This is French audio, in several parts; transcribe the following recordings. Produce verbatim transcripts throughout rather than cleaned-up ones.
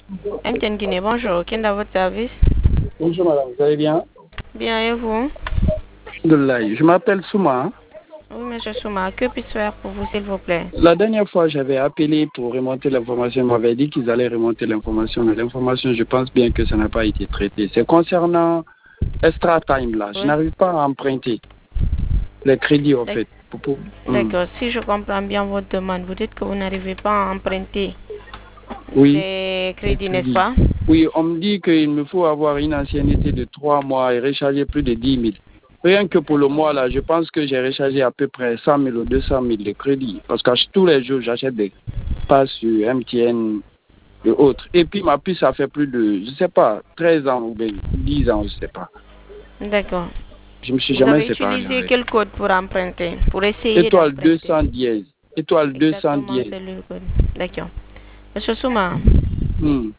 M T N Guinée, bonjour. Qui est dans votre service? Bonjour madame, vous allez bien? Bien, et vous? Alhamdoulilah. Je m'appelle Souma. Oui, monsieur Souma. Que puis-je faire pour vous, s'il vous plaît? La dernière fois, j'avais appelé pour remonter l'information. Ils m'avaient dit qu'ils allaient remonter l'information, mais l'information, je pense bien que ça n'a pas été traité. C'est concernant Extra Time, là. Oui. Je n'arrive pas à emprunter les crédits, en fait. D'accord. Hmm. Si je comprends bien votre demande, vous dites que vous n'arrivez pas à emprunter oui. les crédits, n'est-ce pas? Oui, on me dit qu'il me faut avoir une ancienneté de trois mois et recharger plus de dix mille. Rien que pour le mois, là, je pense que j'ai rechargé à peu près cent mille ou deux cent mille de crédit. Parce que tous les jours, j'achète des passes sur M T N et autres. Et puis, ma puce, ça fait plus de, je sais pas, treize ans ou bien dix ans, je sais pas. D'accord. Je me suis Vous jamais avez séparé. utilisé avec. quel code pour emprunter? Pour essayer Étoile d'emprunter. deux cent dièse. Étoile deux cent dièse. C'est le code. D'accord. Monsieur Souma. Hmm.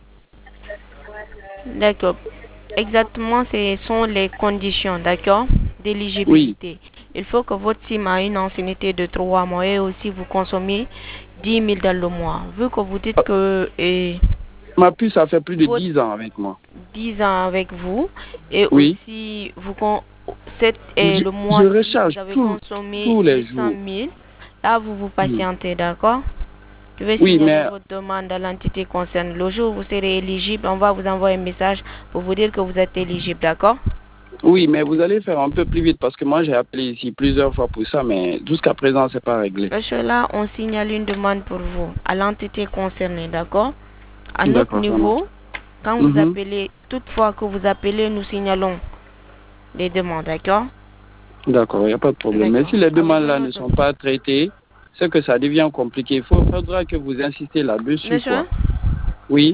D'accord. Exactement, ce sont les conditions, d'accord, d'éligibilité. Oui. Il faut que votre SIM ait une ancienneté de trois mois et aussi vous consommez dix mille dans le mois. Vu que vous dites que... Et ma puce, ça fait plus de dix ans avec moi. dix ans avec vous. Et oui. aussi, vous, cette, et je, le mois, je recharge vous avez tout, consommé tous les deux cent mille. Là, vous vous patientez, d'accord? Je vais oui, signaler mais... votre demande à l'entité concernée. Le jour où vous serez éligible, on va vous envoyer un message pour vous dire que vous êtes éligible, d'accord? Oui, mais vous allez faire un peu plus vite parce que moi j'ai appelé ici plusieurs fois pour ça, mais jusqu'à présent c'est pas réglé. Monsieur, là, on signale une demande pour vous à l'entité concernée, d'accord? À notre niveau, quand vous mm-hmm. appelez, toutefois que vous appelez, nous signalons les demandes, d'accord? D'accord, il n'y a pas de problème. Mais si les demandes-là ne sont pas traitées, c'est que ça devient compliqué. Il faut, faudra que vous insistez là-dessus. Monsieur? Oui.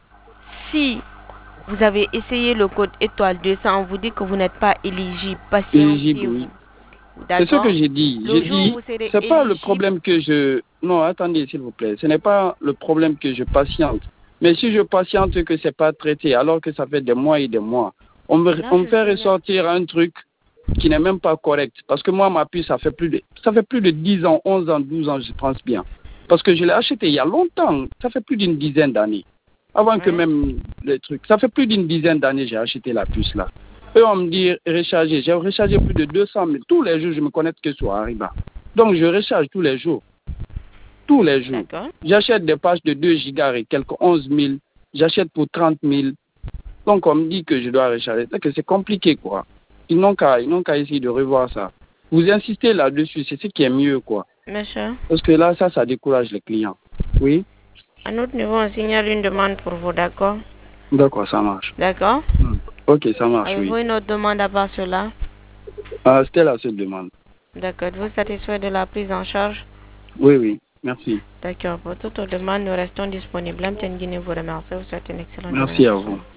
Si vous avez essayé le code étoile deux cents, on vous dit que vous n'êtes pas éligible. Patientez-vous. Oui. C'est ce que j'ai dit. J'ai dit, c'est pas le problème que je... Non, attendez, s'il vous plaît. Ce n'est pas le problème que je patiente. Mais si je patiente que c'est pas traité, alors que ça fait des mois et des mois, on me, on me fait ressortir un truc qui n'est même pas correct. Parce que moi, ma puce, ça fait plus de, ça fait plus de dix ans, onze ans, douze ans, je pense bien. Parce que je l'ai acheté il y a longtemps. Ça fait plus d'une dizaine d'années. Avant ouais. que même les trucs. Ça fait plus d'une dizaine d'années j'ai acheté la puce là. Et on me dit recharger. J'ai rechargé plus de deux cents mille. Tous les jours, je me connecte que sur Ariba. Donc, je recharge tous les jours. Tous les jours. J'achète des pages de deux gigas et quelques onze mille. J'achète pour trente mille. Donc, on me dit que je dois recharger. C'est que c'est compliqué, quoi. Ils n'ont qu'à, ils n'ont qu'à essayer de revoir ça. Vous insistez là-dessus, c'est ce qui est mieux, quoi. Monsieur? Parce que là, ça, ça décourage les clients. Oui? À notre niveau, on signale une demande pour vous, d'accord? D'accord, ça marche. D'accord? Hmm. Ok, ça marche, oui. Avez-vous une autre demande à part cela? Ah, c'était la seule demande. D'accord. Êtes-vous satisfait de la prise en charge? Oui, oui. Merci. D'accord. Pour toute demande, nous restons disponibles. M T N Guinée vous remercie. Vous souhaite une excellente Merci journée. à vous.